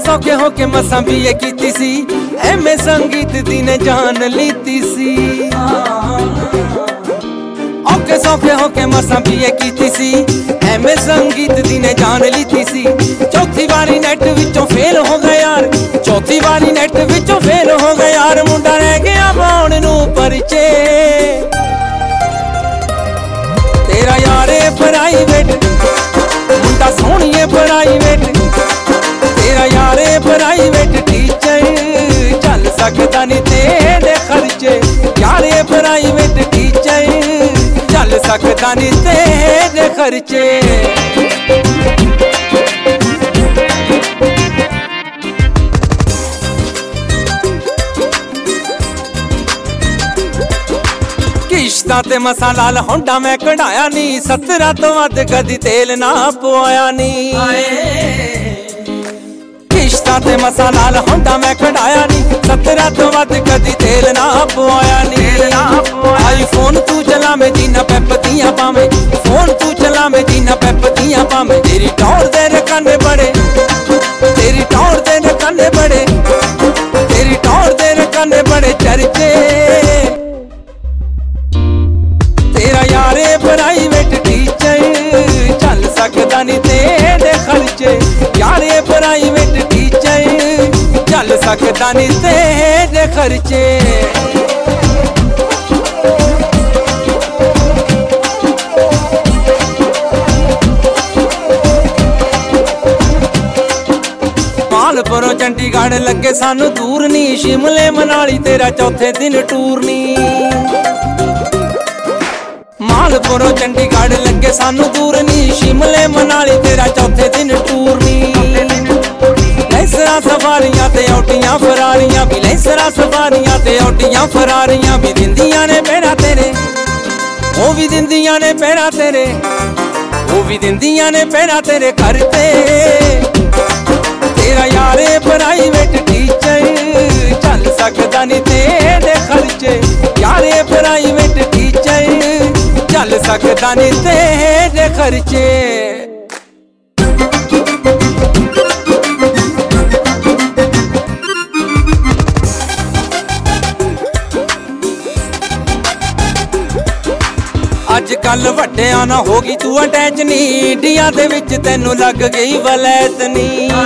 सौखे होके मसां बीए कीती सी, एम.ए. संगीत दी ने जान लीती सी। औखे सौखे होके मसां बीए कीती सी, एम.ए. संगीत दी ने जान लीती सी। चौथी वारी नेट विचों फेल हो गया यार, चौथी वारी नेट विचों फेल हो गया यार। मुंडा रह गया पाउण नूं परिचे, तेरा यारे प्राइवेट मुंडा सोहणीए प्राइवेट, तेरा यारे प्राइवेट टीचर चल सकदा नी तेरे खर्चे। यारे प्राइवेट टीचर चल सकदा नी तेरे खर्चे। किश्तां ते मसां लाल होंडा मैं कढ़ाया नी, 17 तो वध कदी तेल ना पवाया नी। किश्तां ते मसां लाल होंडा मैं कढ़ाया नी, 17 तो वध कदी तेल ना पवाया नी। आईफोन तू चला में जीना पैपतियां पावे, फोन तू चला में जीना पैपतियां पावे। तेरी टौर दे रकाने बड़े, तेरी टौर दे रकाने बड़े, तेरी टौर दे रकाने बड़े चर्चे। तेरा यारे प्राइवेट टीचर चल सकदा नी तेरे खर्चे। यारे प्राइवेट टीचर चल सकदा नी तेरे खर्चे। मालपुरों चंडीगढ़ लगे सानू दूर नी, शिमले मनाली तेरा चौथे दिन टूर नी। मालपुरों चंडीगढ़ लगे सानू दूर नी, शिमले मनाली तेरा चौथे दिन टूर नी। लैसरा सवारियां ते औटियां फरारियां भी, लैसरा सवारियां ते औटियां फरारियां भी दिंदियां ने पैरा तेरे, ओ भी दिंदियां ने पैरा तेरे, ओ भी दिंदियां ने पैरा तेरे करते। तेरा यारे प्राइवेट टीचर चल सकदा नी तेरे खर्चे। यारे प्राइवेट टीचर चल सकदा नी तेरे खर्चे। अज कल वड्डियां ना होगी तू अटैच नी, इंडिया दे विच तैनू लग गई वलैत नी।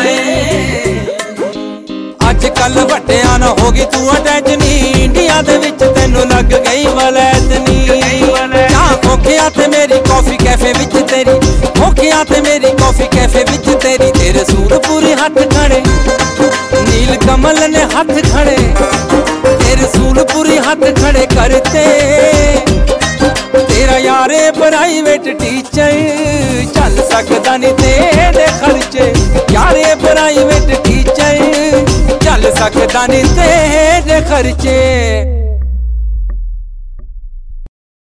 अज कल वड्डियां ना होगी तू अटैच नी, इंडिया दे विच तैनू लग गई वलैत नी। खोखिया ते मेरी कॉफी कैफे विच तेरी, खोखिया ते मेरी कॉफी कैफे विच तेरी। तेरे सूरपुरी हाथ खड़े, नील कमल ने हाथ खड़े, तेरे सूरपुरी हाथ खड़े करते। तेरा यारे प्राइवेट टीचर चल सकदा नी तेरे खर्चे। यारे प्राइवेट टीचर चल सकदा नी तेरे खर्चे।